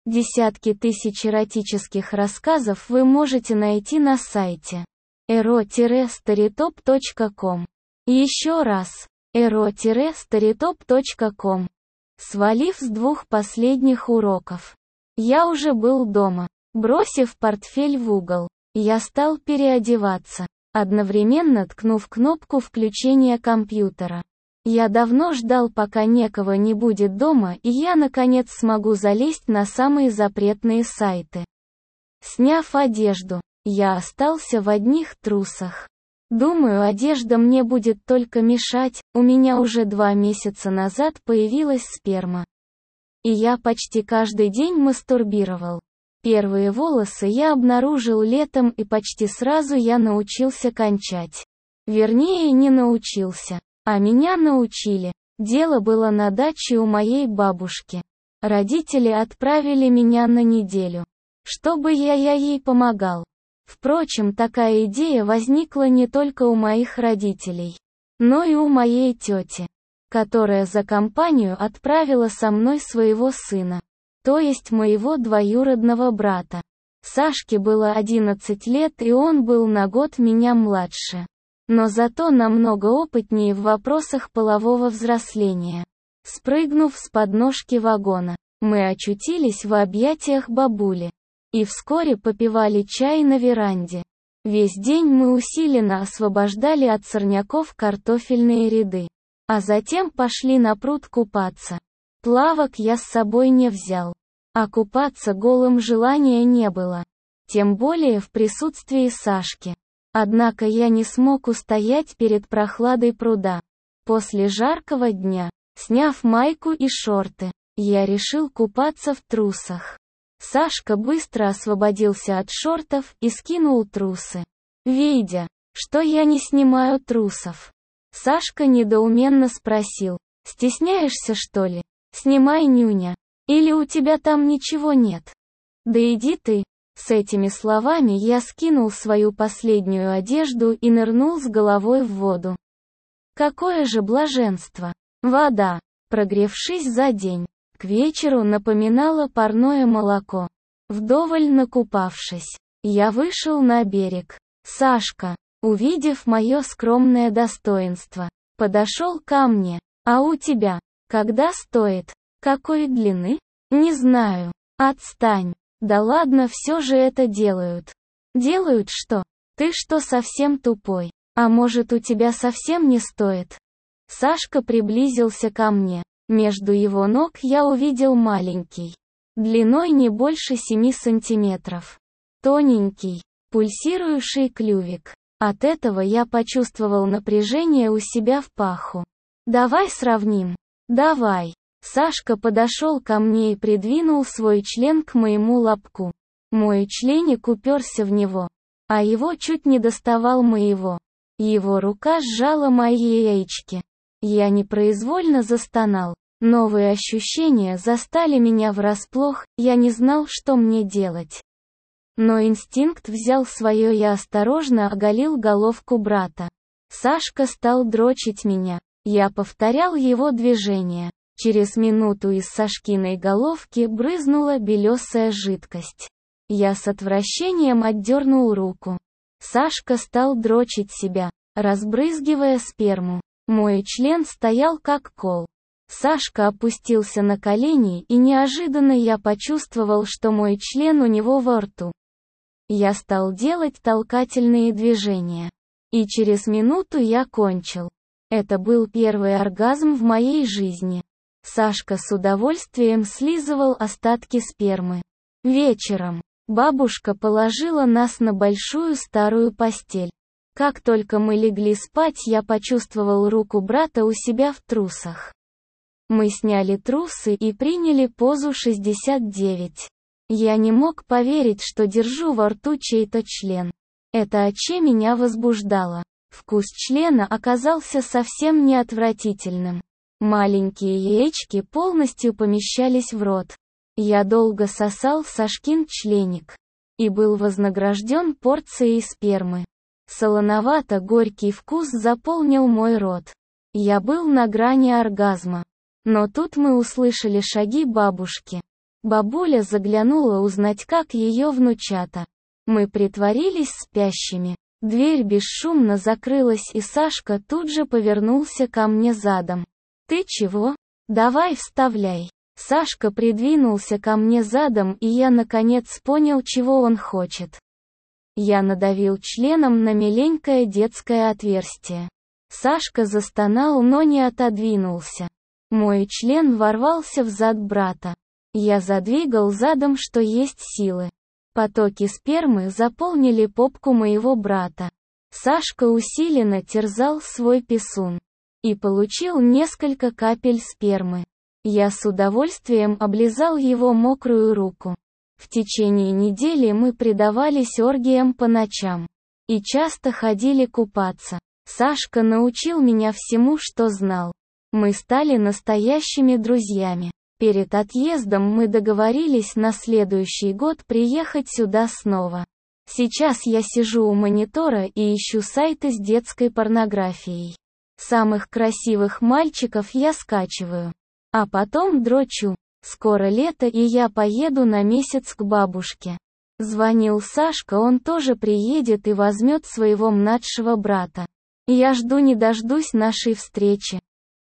Десятки тысяч эротических рассказов вы можете найти на сайте ero-storytop.com. Еще раз, ero-storytop.com. Свалив с 2 последних уроков, я уже был дома. Бросив портфель в угол, я стал переодеваться, одновременно ткнув кнопку включения компьютера. Я давно ждал, пока некого не будет дома, и я наконец смогу залезть на самые запретные сайты. Сняв одежду, я остался в одних трусах. Думаю, одежда мне будет только мешать, у меня уже 2 месяца назад появилась сперма. И я почти каждый день мастурбировал. Первые волосы я обнаружил летом, и почти сразу я научился кончать. Вернее, не научился, а меня научили. Дело было на даче у моей бабушки. Родители отправили меня на неделю, чтобы я ей помогал. Впрочем, такая идея возникла не только у моих родителей, но и у моей тети, которая за компанию отправила со мной своего сына, то есть моего двоюродного брата. Сашке было 11 лет, и он был на год меня младше, но зато намного опытнее в вопросах полового взросления. Спрыгнув с подножки вагона, мы очутились в объятиях бабули. И вскоре попивали чай на веранде. Весь день мы усиленно освобождали от сорняков картофельные ряды. А затем пошли на пруд купаться. Плавок я с собой не взял. А купаться голым желания не было. Тем более в присутствии Сашки. Однако я не смог устоять перед прохладой пруда. После жаркого дня, сняв майку и шорты, я решил купаться в трусах. Сашка быстро освободился от шортов и скинул трусы. Видя, что я не снимаю трусов, Сашка недоуменно спросил: «Стесняешься, что ли? Снимай, нюня. Или у тебя там ничего нет?» «Да иди ты». С этими словами я скинул свою последнюю одежду и нырнул с головой в воду. Какое же блаженство! Вода, прогревшись за день, к вечеру напоминала парное молоко. Вдоволь накупавшись, я вышел на берег. Сашка, увидев мое скромное достоинство, подошел ко мне. «А у тебя, когда стоит? Какой длины?» «Не знаю». «Отстань». «Да ладно, все же это делают». «Делают что? Ты что, совсем тупой? А может, у тебя совсем не стоит?» Сашка приблизился ко мне. Между его ног я увидел маленький, длиной не больше 7 сантиметров, тоненький, пульсирующий клювик. От этого я почувствовал напряжение у себя в паху. «Давай сравним». «Давай». Сашка подошел ко мне и придвинул свой член к моему лобку. Мой членик уперся в него, а его чуть не доставал моего. Его рука сжала мои яички. Я непроизвольно застонал. Новые ощущения застали меня врасплох, я не знал, что мне делать. Но инстинкт взял свое, я осторожно оголил головку брата. Сашка стал дрочить меня. Я повторял его движения. Через минуту из Сашкиной головки брызнула белесая жидкость. Я с отвращением отдернул руку. Сашка стал дрочить себя, разбрызгивая сперму. Мой член стоял как кол. Сашка опустился на колени, и неожиданно я почувствовал, что мой член у него во рту. Я стал делать толкательные движения. И через минуту я кончил. Это был первый оргазм в моей жизни. Сашка с удовольствием слизывал остатки спермы. Вечером бабушка положила нас на большую старую постель. Как только мы легли спать, я почувствовал руку брата у себя в трусах. Мы сняли трусы и приняли позу 69. Я не мог поверить, что держу во рту чей-то член. Это оче меня возбуждало. Вкус члена оказался совсем не отвратительным. Маленькие яички полностью помещались в рот. Я долго сосал Сашкин членик. И был вознагражден порцией спермы. Солоновато-горький вкус заполнил мой рот. Я был на грани оргазма. Но тут мы услышали шаги бабушки. Бабуля заглянула узнать, как ее внучата. Мы притворились спящими. Дверь бесшумно закрылась, и Сашка тут же повернулся ко мне задом. «Ты чего? Давай вставляй». Сашка придвинулся ко мне задом, и я наконец понял, чего он хочет. Я надавил членом на миленькое детское отверстие. Сашка застонал, но не отодвинулся. Мой член ворвался в зад брата. Я задвигал задом, что есть силы. Потоки спермы заполнили попку моего брата. Сашка усиленно терзал свой писун и получил несколько капель спермы. Я с удовольствием облизал его мокрую руку. В течение недели мы предавались оргиям по ночам и часто ходили купаться. Сашка научил меня всему, что знал. Мы стали настоящими друзьями. Перед отъездом мы договорились на следующий год приехать сюда снова. Сейчас я сижу у монитора и ищу сайты с детской порнографией. Самых красивых мальчиков я скачиваю. А потом дрочу. Скоро лето, и я поеду на месяц к бабушке. Звонил Сашка, он тоже приедет и возьмет своего младшего брата. Я жду не дождусь нашей встречи.